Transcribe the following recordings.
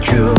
плачу.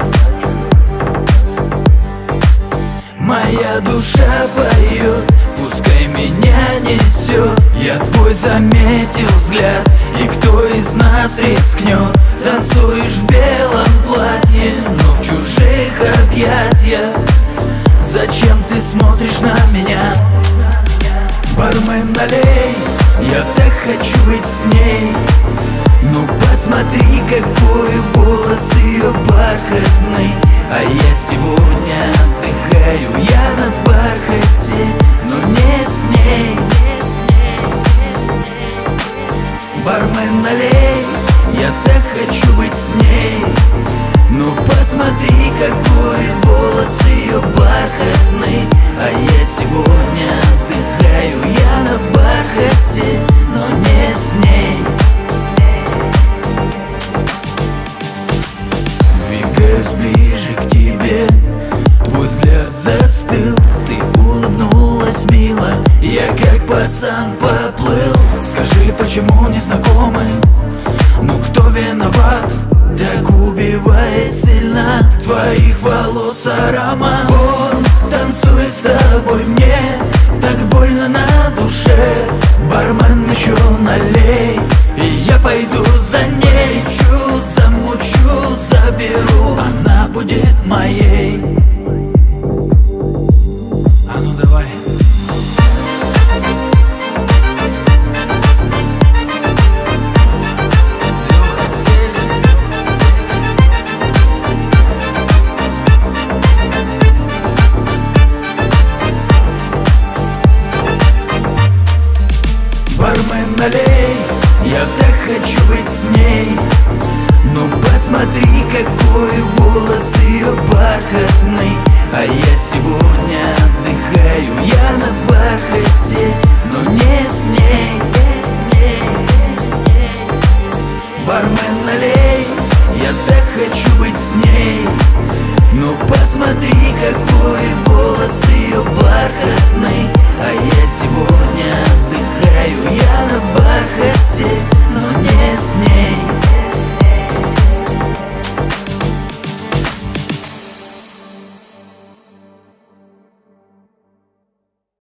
Моя душа поет, пускай меня несет. Я твой заметил взгляд, и кто из нас рискнет? Танцуешь в белом платье, но в чужих объятиях. Зачем ты смотришь на меня? Бармен, налей, я так хочу быть с ней. Ну посмотри, какой волос ее бархатный. А я сегодня отдыхаю, я на бархате, но не с ней. Бармен, налей, я так хочу быть с ней. Ну посмотри, какой волос ее бархатный. А я сегодня отдыхаю, я на бархате, но не с ней. Двигаюсь ближе к тебе, твой взгляд застыл. Ты улыбнулась мило, я как пацан поплыл. Скажи, почему не знакомы? Ну кто виноват? Так убивает сильно твоих волос аромат. Он танцует с тобой, мне так больно на душе. Бармен, еще налей, и я пойду за ней. Чу, замучу, заберу, она будет моей. А ну давай. Бармен, налей, я так хочу быть с ней. Ну посмотри, какой волос ее бархатный. А я сегодня отдыхаю, я на бархате, но не с ней.